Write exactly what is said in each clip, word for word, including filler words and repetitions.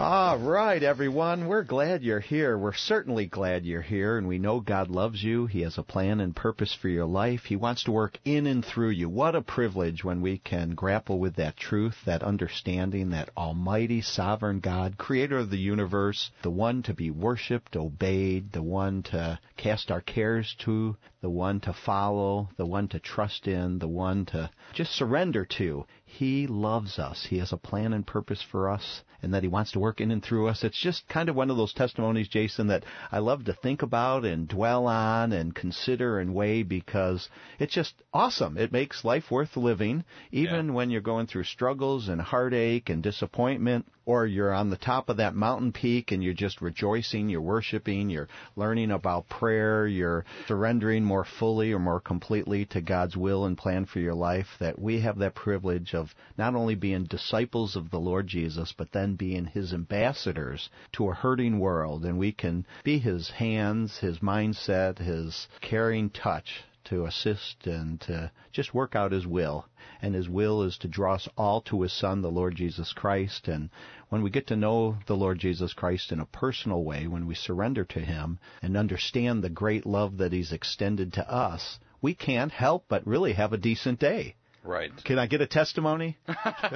All right, everyone. We're glad you're here. We're certainly glad you're here, and we know God loves you. He has a plan and purpose for your life. He wants to work in and through you. What a privilege when we can grapple with that truth, that understanding, that almighty, sovereign God, creator of the universe, the one to be worshipped, obeyed, the one to cast our cares to, the one to follow, the one to trust in, the one to just surrender to. He loves us. He has a plan and purpose for us, and that He wants to work in and through us. It's just kind of one of those testimonies, Jason, that I love to think about and dwell on and consider and weigh, because it's just awesome. It makes life worth living, even yeah. when you're going through struggles and heartache and disappointment, or you're on the top of that mountain peak and you're just rejoicing, you're worshiping, you're learning about prayer, you're surrendering more fully or more completely to God's will and plan for your life, that we have that privilege of not only being disciples of the Lord Jesus, but then being His ambassadors to a hurting world, and we can be His hands, His mindset, His caring touch to assist and to just work out His will. And His will is to draw us all to His Son, the Lord Jesus Christ. And when we get to know the Lord Jesus Christ in a personal way, when we surrender to Him and understand the great love that He's extended to us, we can't help but really have a decent day. Right. Can I get a testimony? Can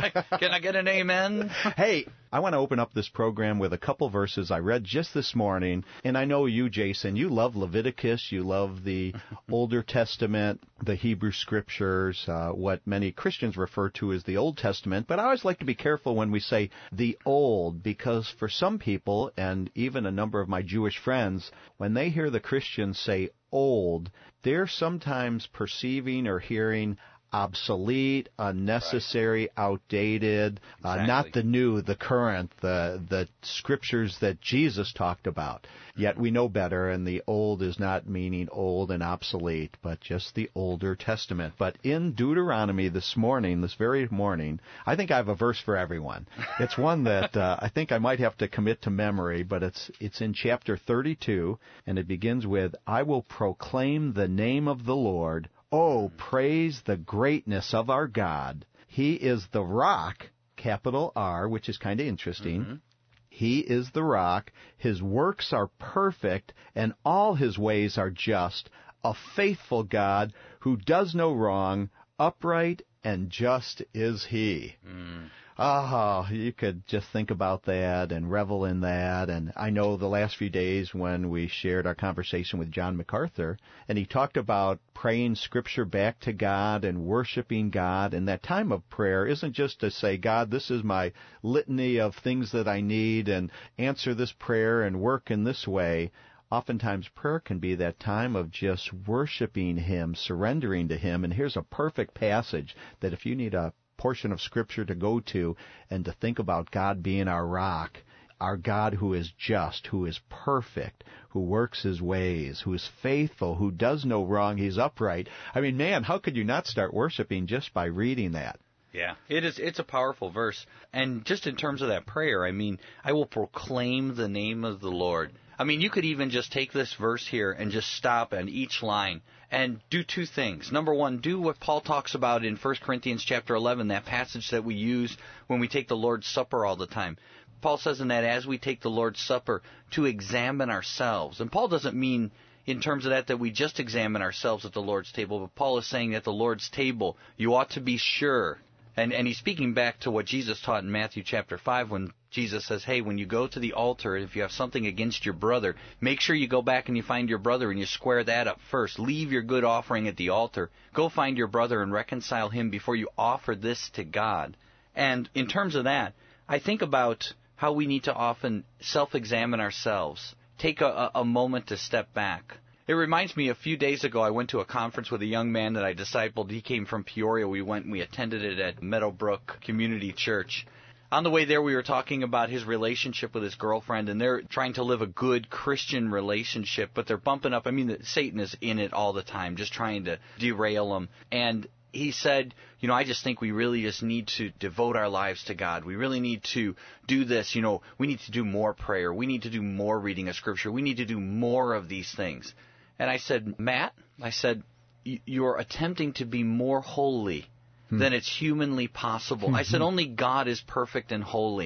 I get an amen? Hey, I want to open up this program with a couple verses I read just this morning. And I know you, Jason, you love Leviticus, you love the Older Testament, the Hebrew Scriptures, uh, what many Christians refer to as the Old Testament. But I always like to be careful when we say the Old, because for some people, and even a number of my Jewish friends, when they hear the Christians say old, they're sometimes perceiving or hearing obsolete, unnecessary, right. outdated, exactly. uh, not the new, the current, the the scriptures that Jesus talked about. Yet we know better, and the old is not meaning old and obsolete, but just the Older Testament. But in Deuteronomy this morning, this very morning, I think I have a verse for everyone. It's one that uh, I think I might have to commit to memory, but it's it's in chapter thirty-two, and it begins with, I will proclaim the name of the Lord. Oh, praise the greatness of our God. He is the rock, capital R, which is kind of interesting. Mm-hmm. He is the rock. His works are perfect, and all His ways are just. A faithful God who does no wrong, upright and just is He. Mm. Oh, you could just think about that and revel in that. And I know the last few days when we shared our conversation with John MacArthur, and he talked about praying Scripture back to God and worshiping God. And that time of prayer isn't just to say, God, this is my litany of things that I need, and answer this prayer and work in this way. Oftentimes prayer can be that time of just worshiping Him, surrendering to Him. And here's a perfect passage that if you need a portion of Scripture to go to and to think about God being our rock, our God who is just, who is perfect, who works His ways, who is faithful, who does no wrong, He's upright. I mean, man, how could you not start worshiping just by reading that? Yeah, it is. It's a powerful verse. And just in terms of that prayer, I mean, I will proclaim the name of the Lord. I mean, you could even just take this verse here and just stop at each line and do two things. Number one, do what Paul talks about in First Corinthians chapter eleven, that passage that we use when we take the Lord's Supper all the time. Paul says in that as we take the Lord's Supper, to examine ourselves. And Paul doesn't mean in terms of that that we just examine ourselves at the Lord's table, but Paul is saying at the Lord's table, you ought to be sure. And, and he's speaking back to what Jesus taught in Matthew chapter five when Jesus says, hey, when you go to the altar, if you have something against your brother, make sure you go back and you find your brother and you square that up first. Leave your good offering at the altar. Go find your brother and reconcile him before you offer this to God. And in terms of that, I think about how we need to often self-examine ourselves. Take a, a moment to step back. It reminds me, a few days ago, I went to a conference with a young man that I discipled. He came from Peoria. We went and we attended it at Meadowbrook Community Church. On the way there, we were talking about his relationship with his girlfriend, and they're trying to live a good Christian relationship, but they're bumping up. I mean, Satan is in it all the time, just trying to derail them. And he said, you know, I just think we really just need to devote our lives to God. We really need to do this. You know, we need to do more prayer. We need to do more reading of Scripture. We need to do more of these things. And I said, Matt, I said, you're attempting to be more holy hmm. than it's humanly possible. Mm-hmm. I said, only God is perfect and holy.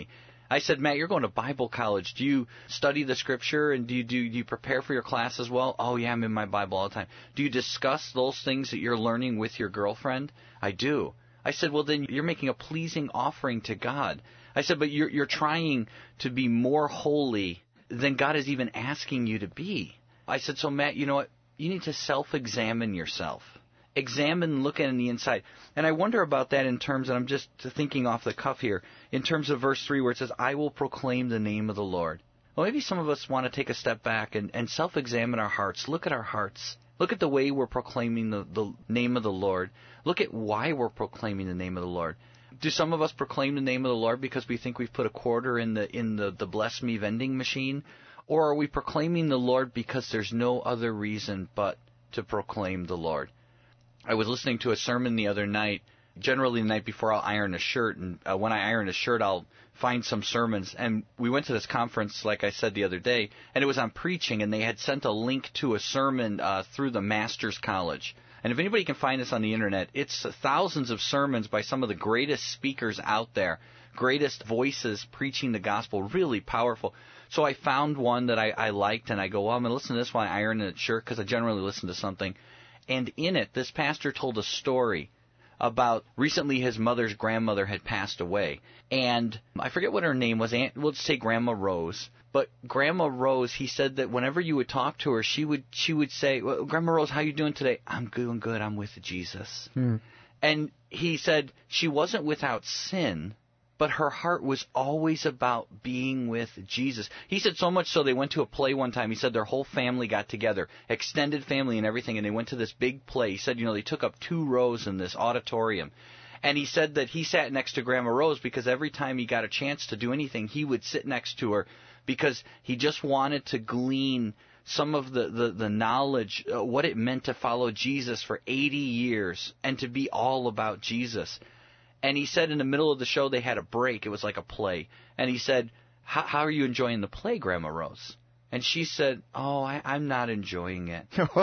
I said, Matt, you're going to Bible college. Do you study the Scripture, and do you, do, do you prepare for your class as well? Oh, yeah, I'm in my Bible all the time. Do you discuss those things that you're learning with your girlfriend? I do. I said, well, then you're making a pleasing offering to God. I said, but you're, you're trying to be more holy than God is even asking you to be. I said, so Matt, you know what? You need to self-examine yourself. Examine, look at the inside. And I wonder about that in terms, and I'm just thinking off the cuff here, in terms of verse three where it says, I will proclaim the name of the Lord. Well, maybe some of us want to take a step back and, and self-examine our hearts. Look at our hearts. Look at the way we're proclaiming the, the name of the Lord. Look at why we're proclaiming the name of the Lord. Do some of us proclaim the name of the Lord because we think we've put a quarter in the in the, the Bless Me vending machine? Or are we proclaiming the Lord because there's no other reason but to proclaim the Lord? I was listening to a sermon the other night. Generally the night before I'll iron a shirt, and uh, when I iron a shirt I'll find some sermons. And we went to this conference, like I said the other day, and it was on preaching, and they had sent a link to a sermon uh, through the Master's College. And if anybody can find this on the internet, it's thousands of sermons by some of the greatest speakers out there, greatest voices preaching the gospel, really powerful. So I found one that I, I liked, and I go, well, I'm going to listen to this while I iron a shirt, because I generally listen to something. And in it, this pastor told a story about recently his mother's grandmother had passed away. And I forget what her name was. Aunt, we'll just say Grandma Rose. But Grandma Rose, he said that whenever you would talk to her, she would she would say, well, Grandma Rose, how you doing today? I'm doing good. I'm with Jesus. Hmm. And he said she wasn't without sin, but her heart was always about being with Jesus. He said so much so they went to a play one time. He said their whole family got together, extended family and everything, and they went to this big play. He said, you know, they took up two rows in this auditorium. And he said that he sat next to Grandma Rose because every time he got a chance to do anything, he would sit next to her because he just wanted to glean some of the, the, the knowledge, uh, what it meant to follow Jesus for eighty years and to be all about Jesus. And he said in the middle of the show they had a break. It was like a play. And he said, how are you enjoying the play, Grandma Rose? And she said, oh, I, I'm not enjoying it.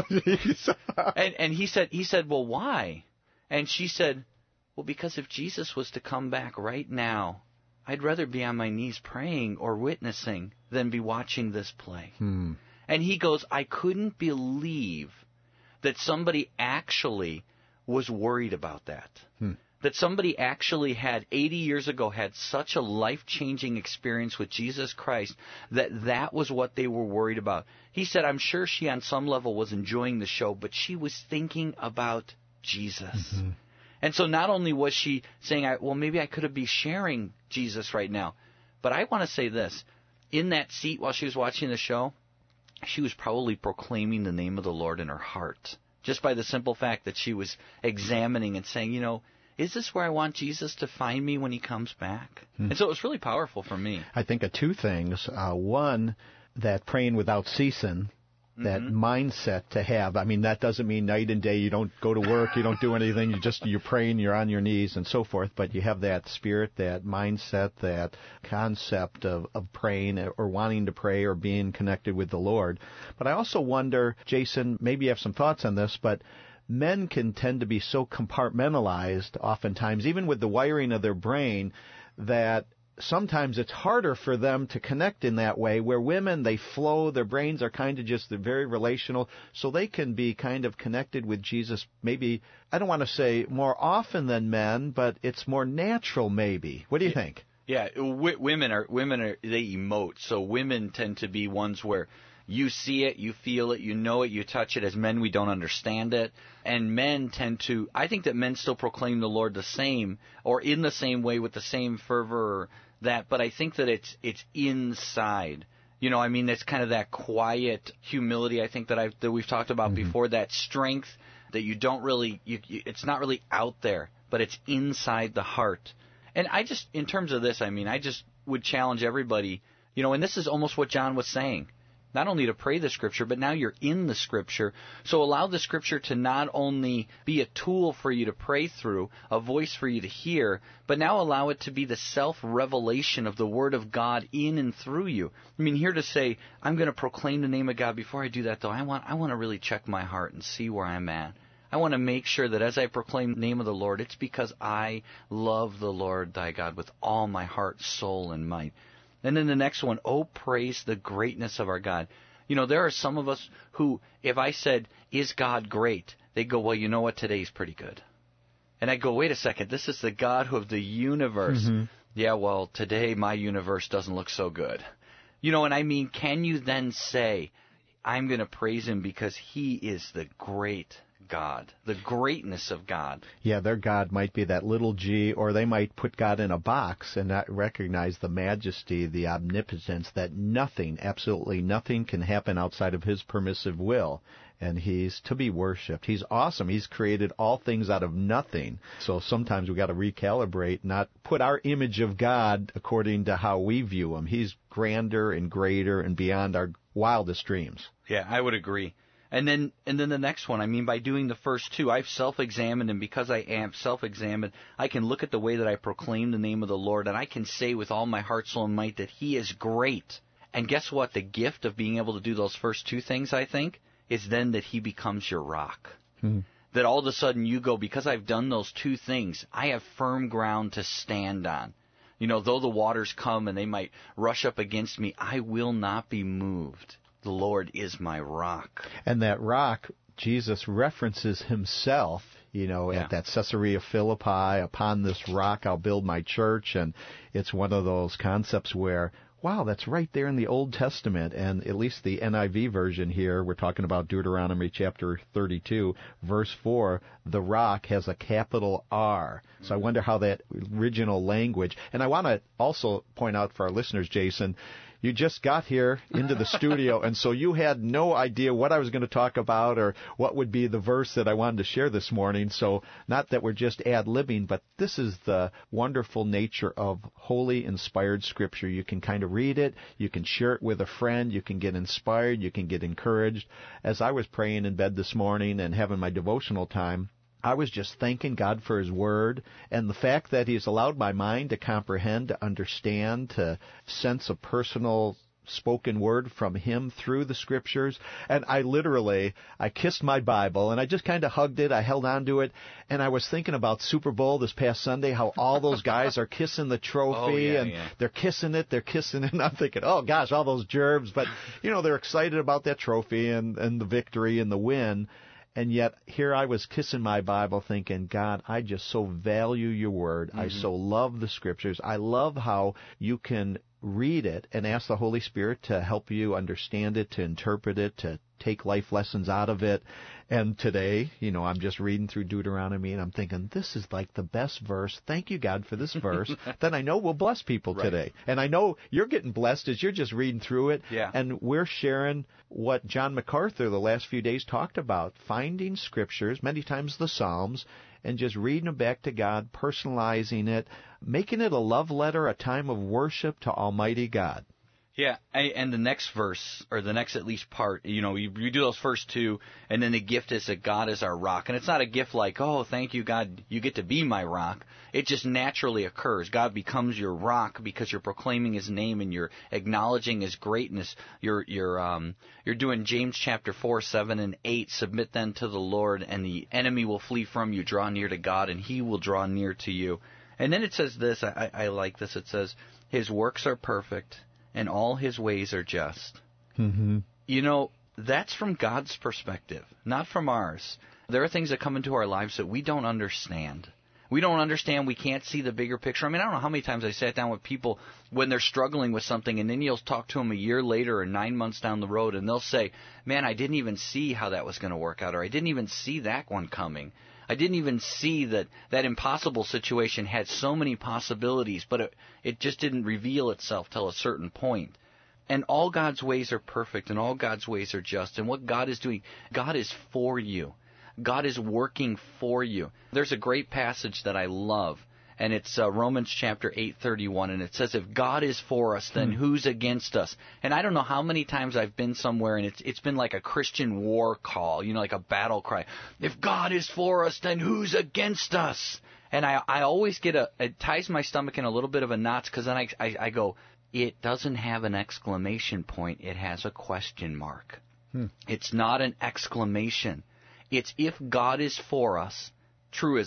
and, and he said, he said, well, why? And she said, well, because if Jesus was to come back right now, I'd rather be on my knees praying or witnessing than be watching this play. Hmm. And he goes, I couldn't believe that somebody actually was worried about that. Hmm. That somebody actually had, eighty years ago, had such a life-changing experience with Jesus Christ that that was what they were worried about. He said, I'm sure she on some level was enjoying the show, but she was thinking about Jesus. Mm-hmm. And so not only was she saying, well, maybe I could be sharing Jesus right now, but I want to say this. In that seat while she was watching the show, she was probably proclaiming the name of the Lord in her heart, just by the simple fact that she was examining and saying, you know, is this where I want Jesus to find me when he comes back? Hmm. And so it was really powerful for me. I think of two things. Uh, one, that praying without ceasing, that mm-hmm. mindset to have. I mean, that doesn't mean night and day. You don't go to work. You don't do anything. You just, you're praying, you're on your knees and so forth. But you have that spirit, that mindset, that concept of, of praying or wanting to pray or being connected with the Lord. But I also wonder, Jason, maybe you have some thoughts on this, but men can tend to be so compartmentalized oftentimes, even with the wiring of their brain, that sometimes it's harder for them to connect in that way, where women, they flow, their brains are kind of just, they're very relational, so they can be kind of connected with Jesus maybe, I don't want to say more often than men, but it's more natural maybe. What do you yeah, think? Yeah, w- women are, women are, they emote, so women tend to be ones where you see it, you feel it, you know it, you touch it. As men, we don't understand it. And men tend to, I think that men still proclaim the Lord the same, or in the same way with the same fervor, that, but I think that it's it's inside. You know, I mean, it's kind of that quiet humility, I think, that I've that we've talked about mm-hmm. before, that strength that you don't really, you, you, it's not really out there, but it's inside the heart. And I just, in terms of this, I mean, I just would challenge everybody, you know, and this is almost what John was saying. Not only to pray the Scripture, but now you're in the Scripture. So allow the Scripture to not only be a tool for you to pray through, a voice for you to hear, but now allow it to be the self-revelation of the Word of God in and through you. I mean, here to say, I'm going to proclaim the name of God. Before I do that, though, I want I want to really check my heart and see where I'm at. I want to make sure that as I proclaim the name of the Lord, it's because I love the Lord thy God with all my heart, soul, and might. And then the next one, oh, praise the greatness of our God. You know, there are some of us who, if I said, is God great? They go, well, you know what? Today's pretty good. And I go, wait a second. This is the God of the universe. Mm-hmm. Yeah, well, today my universe doesn't look so good. You know, and I mean, can you then say, I'm going to praise him because he is the great God, the greatness of God? Yeah, their God might be that little g, or they might put God in a box and not recognize the majesty, the omnipotence, that nothing, absolutely nothing can happen outside of his permissive will. And he's to be worshipped. He's awesome. He's created all things out of nothing. So sometimes we got to recalibrate, not put our image of God according to how we view him. He's grander and greater and beyond our wildest dreams. Yeah, I would agree. And then and then the next one, I mean, by doing the first two, I've self-examined, and because I am self-examined, I can look at the way that I proclaim the name of the Lord, and I can say with all my heart, soul, and might that he is great. And guess what? The gift of being able to do those first two things, I think, is then that he becomes your rock. Hmm. That all of a sudden you go, because I've done those two things, I have firm ground to stand on. You know, though the waters come and they might rush up against me, I will not be moved. The Lord is my rock. And that rock, Jesus references himself, you know, yeah. at that Caesarea Philippi, upon this rock I'll build my church. And it's one of those concepts where, wow, that's right there in the Old Testament. And at least the N I V version here, we're talking about Deuteronomy chapter thirty-two, verse four, the rock has a capital R. So I wonder how that original language, and I want to also point out for our listeners, Jason, you just got here into the studio, and so you had no idea what I was going to talk about or what would be the verse that I wanted to share this morning. So not that we're just ad-libbing, but this is the wonderful nature of holy, inspired Scripture. You can kind of read it. You can share it with a friend. You can get inspired. You can get encouraged. As I was praying in bed this morning and having my devotional time, I was just thanking God for his word and the fact that he's allowed my mind to comprehend, to understand, to sense a personal spoken word from him through the Scriptures. And I literally, I kissed my Bible and I just kind of hugged it. I held on to it. And I was thinking about Super Bowl this past Sunday, how all those guys are kissing the trophy oh, yeah, and yeah. they're kissing it, they're kissing it. And I'm thinking, oh gosh, all those germs. But, you know, they're excited about that trophy and, and the victory and the win. And yet, here I was kissing my Bible thinking, God, I just so value your word. Mm-hmm. I so love the Scriptures. I love how you can read it and ask the Holy Spirit to help you understand it, to interpret it, to take life lessons out of it. And today, you know, I'm just reading through Deuteronomy and I'm thinking, this is like the best verse. Thank you, God, for this verse. Then I know we'll bless people right. today. And I know you're getting blessed as you're just reading through it. Yeah. And we're sharing what John MacArthur the last few days talked about, finding Scriptures, many times the Psalms, and just reading them back to God, personalizing it, making it a love letter, a time of worship to Almighty God. Yeah, and the next verse, or the next at least part, you know, you, you do those first two, and then the gift is that God is our rock. And it's not a gift like, oh, thank you, God, you get to be my rock. It just naturally occurs. God becomes your rock because you're proclaiming his name and you're acknowledging his greatness. You're you're um you're doing James chapter four, seven, and eight. Submit then to the Lord, and the enemy will flee from you. Draw near to God, and he will draw near to you. And then it says this, I, I like this, it says, his works are perfect, and all his ways are just. Mm-hmm. You know, that's from God's perspective, not from ours. There are things that come into our lives that we don't understand. We don't understand. We can't see the bigger picture. I mean, I don't know how many times I sat down with people when they're struggling with something, and then you'll talk to them a year later or nine months down the road, and they'll say, man, I didn't even see how that was going to work out, or I didn't even see that one coming. I didn't even see that that impossible situation had so many possibilities, but it, it just didn't reveal itself till a certain point. And all God's ways are perfect, and all God's ways are just. And what God is doing, God is for you. God is working for you. There's a great passage that I love, and it's uh, Romans chapter eight thirty-one, and it says, if God is for us, then hmm. who's against us? And I don't know how many times I've been somewhere, and it's it's been like a Christian war call, you know, like a battle cry. If God is for us, then who's against us? And I I always get a, it ties my stomach in a little bit of a knot, because then I, I, I go, it doesn't have an exclamation point, it has a question mark. Hmm. It's not an exclamation. It's if God is for us, truism,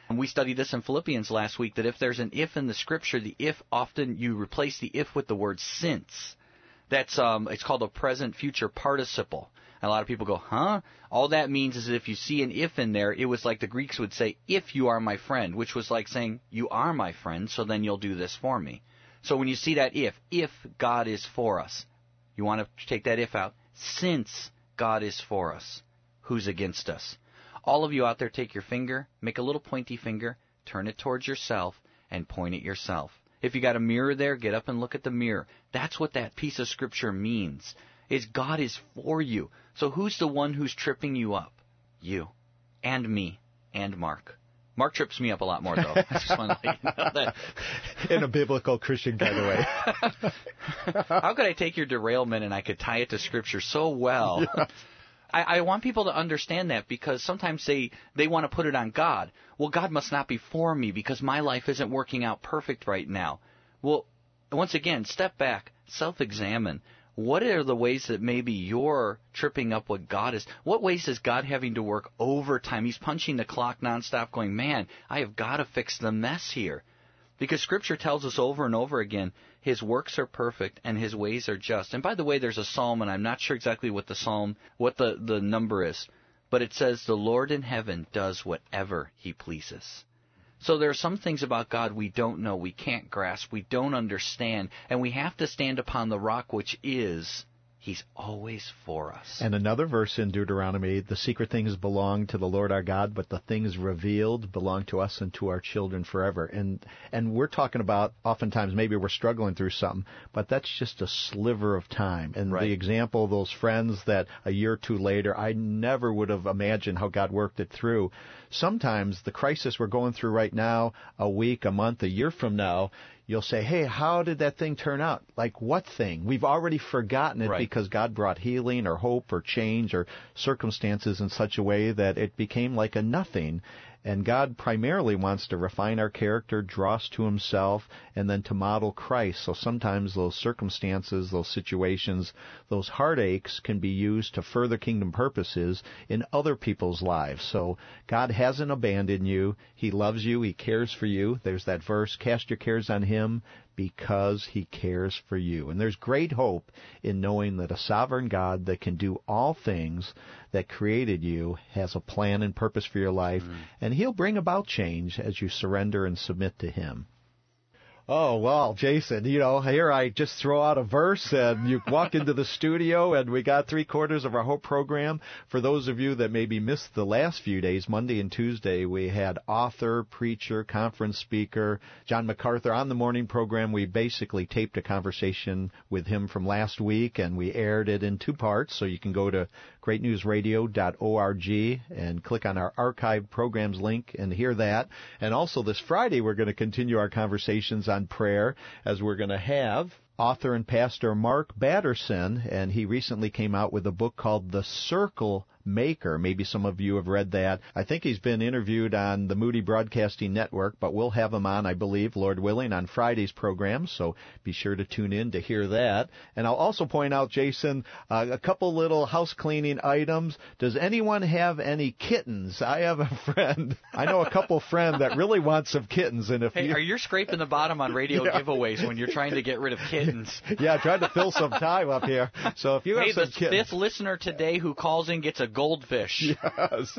And we studied this in Philippians last week, that if there's an if in the Scripture, the if often you replace the if with the word since. That's um, it's called a present future participle. And a lot of people go, huh? All that means is that if you see an if in there, it was like the Greeks would say, if you are my friend, which was like saying, you are my friend, so then you'll do this for me. So when you see that if, if God is for us, you want to take that if out. Since God is for us, who's against us? All of you out there, take your finger, make a little pointy finger, turn it towards yourself, and point at yourself. If you got a mirror there, get up and look at the mirror. That's what that piece of Scripture means, is God is for you. So who's the one who's tripping you up? You, and me, and Mark. Mark trips me up a lot more, though. I just want to let you know that. In a biblical Christian kind of way. How could I take your derailment and I could tie it to Scripture so well? Yeah. I, I want people to understand that, because sometimes they, they want to put it on God. Well, God must not be for me because my life isn't working out perfect right now. Well, once again, step back, self-examine. What are the ways that maybe you're tripping up what God is? What ways is God having to work overtime? He's punching the clock nonstop going, man, I have got to fix the mess here. Because Scripture tells us over and over again, His works are perfect and His ways are just. And by the way, there's a psalm, and I'm not sure exactly what the psalm, what the, the number is, but it says, the Lord in heaven does whatever He pleases. So there are some things about God we don't know, we can't grasp, we don't understand, and we have to stand upon the rock, which is, He's always for us. And another verse in Deuteronomy, the secret things belong to the Lord our God, but the things revealed belong to us and to our children forever. And and we're talking about, oftentimes, maybe we're struggling through something, but that's just a sliver of time. And right. The example of those friends that a year or two later, I never would have imagined how God worked it through. Sometimes the crisis we're going through right now, a week, a month, a year from now, you'll say, hey, how did that thing turn out? Like, what thing? We've already forgotten it right. Because God brought healing or hope or change or circumstances in such a way that it became like a nothing. And God primarily wants to refine our character, draw us to Himself, and then to model Christ. So sometimes those circumstances, those situations, those heartaches can be used to further kingdom purposes in other people's lives. So God hasn't abandoned you. He loves you. He cares for you. There's that verse, cast your cares on Him because He cares for you. And there's great hope in knowing that a sovereign God that can do all things, that created you, has a plan and purpose for your life, mm-hmm. and He'll bring about change as you surrender and submit to Him. Oh, well, Jason, you know, here I just throw out a verse and you walk into the studio and we got three quarters of our whole program. For those of you that maybe missed the last few days, Monday and Tuesday, we had author, preacher, conference speaker, John MacArthur on the morning program. We basically taped a conversation with him from last week and we aired it in two parts. So you can go to great news radio dot org and click on our archive programs link and hear that. And also this Friday, we're going to continue our conversations on prayer, as we're going to have author and pastor Mark Batterson, and he recently came out with a book called The Circle Maker. Maybe some of you have read that. I think he's been interviewed on the Moody Broadcasting Network, but we'll have him on, I believe, Lord willing, on Friday's program, so be sure to tune in to hear that. And I'll also point out, Jason, uh, a couple little house cleaning items. Does anyone have any kittens? I have a friend, I know a couple friend that really want some kittens. And if hey, you... are you scraping the bottom on radio yeah. giveaves when you're trying to get rid of kittens? Yeah, trying to fill some time up here. So if you have hey, some the kittens... fifth listener today who calls in gets a goldfish. Yes.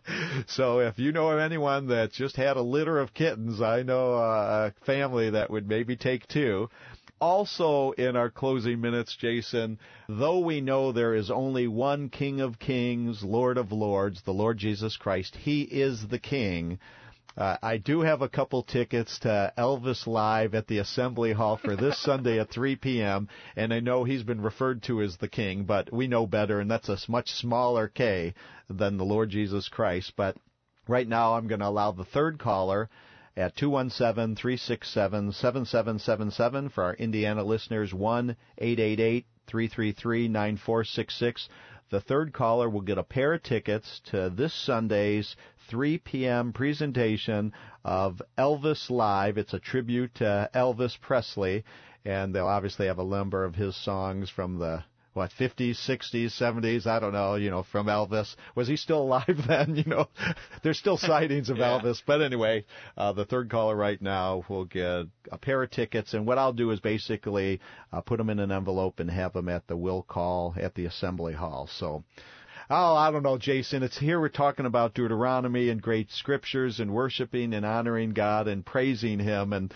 So if you know of anyone that just had a litter of kittens, I know a family that would maybe take two. Also, in our closing minutes, Jason, though we know there is only one King of Kings, Lord of Lords, the Lord Jesus Christ, He is the King. Uh, I do have a couple tickets to Elvis Live at the Assembly Hall for this Sunday at three p.m., and I know he's been referred to as the King, but we know better, and that's a much smaller K than the Lord Jesus Christ. But right now I'm going to allow the third caller at two one seven, three six seven, seven seven seven seven for our Indiana listeners, one eight eight eight, three three three, nine four six six. The third caller will get a pair of tickets to this Sunday's three p.m. presentation of Elvis Live. It's a tribute to Elvis Presley, and they'll obviously have a number of his songs from the what, fifties, sixties, seventies, I don't know, you know, from Elvis. Was he still alive then? You know, there's still sightings of yeah. Elvis. But anyway, uh, the third caller right now will get a pair of tickets. And what I'll do is basically uh, put them in an envelope and have them at the will call at the Assembly Hall. So, oh, I don't know, Jason. It's here we're talking about Deuteronomy and great scriptures and worshiping and honoring God and praising Him. And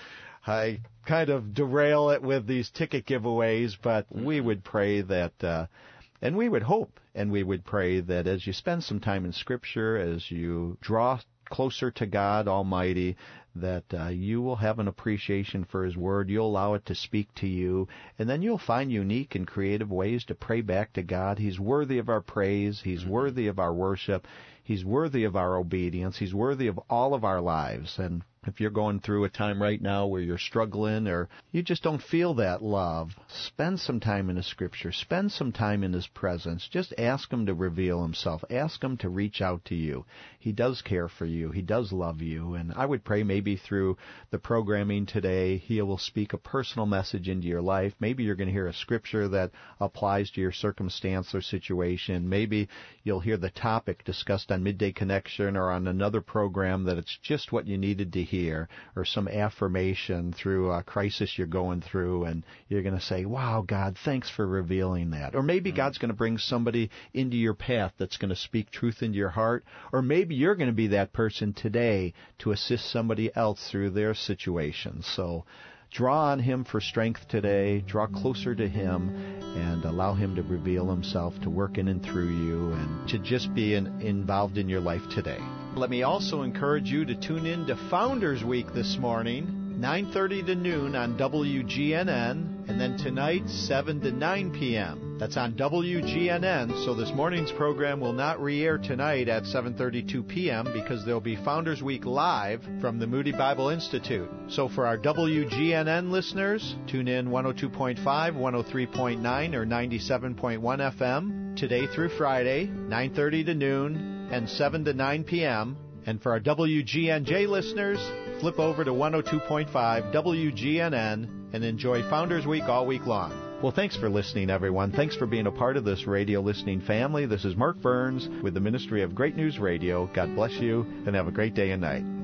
I kind of derail it with these ticket giveaways, but we would pray that, uh, and we would hope, and we would pray that as you spend some time in Scripture, as you draw closer to God Almighty, that uh, you will have an appreciation for His Word. You'll allow it to speak to you, and then you'll find unique and creative ways to pray back to God. He's worthy of our praise. He's mm-hmm. worthy of our worship. He's worthy of our obedience. He's worthy of all of our lives. And if you're going through a time right now where you're struggling or you just don't feel that love, spend some time in the Scripture. Spend some time in His presence. Just ask Him to reveal Himself. Ask Him to reach out to you. He does care for you. He does love you. And I would pray maybe through the programming today, He will speak a personal message into your life. Maybe you're going to hear a Scripture that applies to your circumstance or situation. Maybe you'll hear the topic discussed on Midday Connection or on another program that it's just what you needed to hear, or some affirmation through a crisis you're going through, and you're going to say, wow, God, thanks for revealing that. Or maybe mm-hmm. God's going to bring somebody into your path that's going to speak truth into your heart, or maybe you're going to be that person today to assist somebody else through their situation. So draw on Him for strength today, draw closer to Him, and allow Him to reveal Himself, to work in and through you, and to just be in, involved in your life today. Let me also encourage you to tune in to Founders Week this morning, nine thirty to noon on W G N N, and then tonight, seven to nine p.m. That's on W G N N, so this morning's program will not re-air tonight at seven thirty-two p.m. because there'll be Founders Week live from the Moody Bible Institute. So for our W G N N listeners, tune in one oh two point five, one oh three point nine, or ninety-seven point one F M today through Friday, nine thirty to noon, and seven to nine p.m. And for our W G N J listeners, flip over to one oh two point five W G N N and enjoy Founders Week all week long. Well, thanks for listening, everyone. Thanks for being a part of this radio listening family. This is Mark Burns with the Ministry of Great News Radio. God bless you, and have a great day and night.